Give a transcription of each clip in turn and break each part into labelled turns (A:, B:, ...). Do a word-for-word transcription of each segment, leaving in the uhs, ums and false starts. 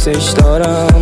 A: دوستش دارم.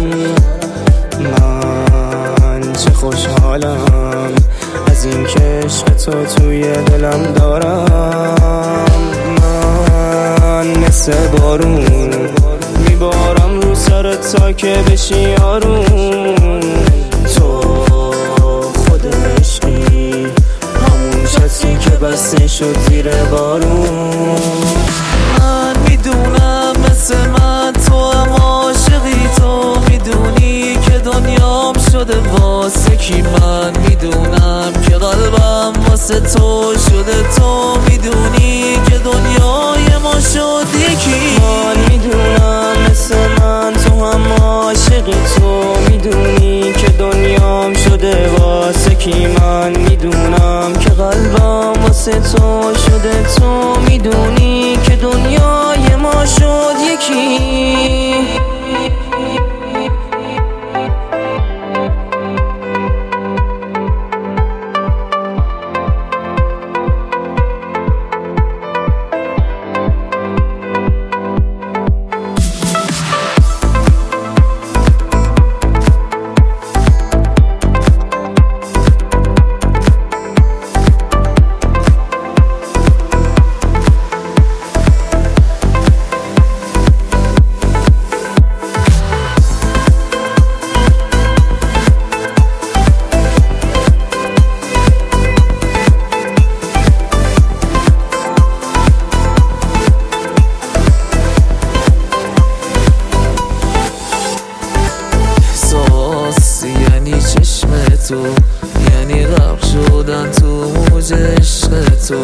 A: من چه خوشحالم از این که عشق تو توی دلم دارم. من مثل بارون میبارم رو سرت تا که بشی آروم. تو خود عشقی، همون کسی که بسته شد زیر بارون.
B: من میدونم مثل من تو هم عاشقی، تو میدونی که دنیام شده واسه کی. من میدونم که قلبم واسه تو شده، تو میدونی که دنیای ما شد یکی.
A: من میدونم مثل من تو هم عاشقی، تو میدونی که دنیام شده واسه کی. من میدونم که قلبم واسه تو شده، تو میدونی که دنیای ما شد یکی.
B: یعنی چشم تو، یعنی غرق شدن تو موج عشق تو.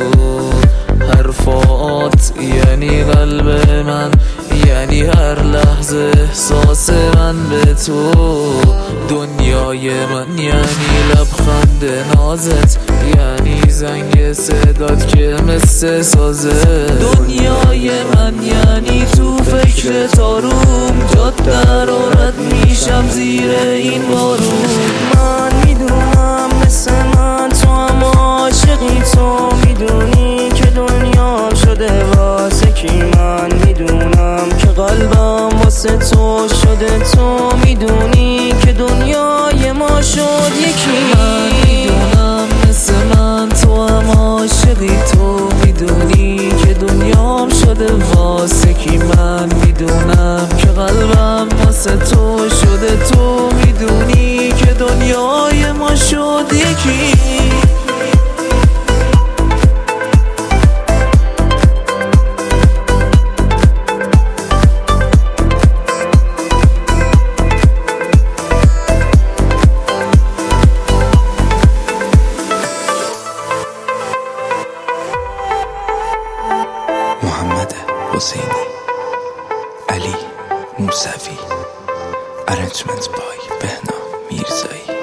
B: حرفات یعنی قلب من، یعنی هر لحظه احساس من به تو. دنیای من یعنی لبخند نازت، یعنی زنگ صدات که مثل سازه. دنیای من یعنی تو فکر تاروم، جاد در و رد میشم زیر این بارون.
A: من میدونم مثل من تو هم عاشقی، تو میدونی که دنیا شده واسه کی. من میدونم که قلبم واسه تو شده، تو میدونی که دنیای ما شد یکی.
B: من میدونم مثل من تو هم عاشقی، تو میدونی که دنیام شده واسه کی. من میدونم که قلبم واسه تو شده، تو میدونی که دنیای ما شد یکی.
C: محمد حسینی، علی موسوی، ارنجمنت بای بهنا میرزایی.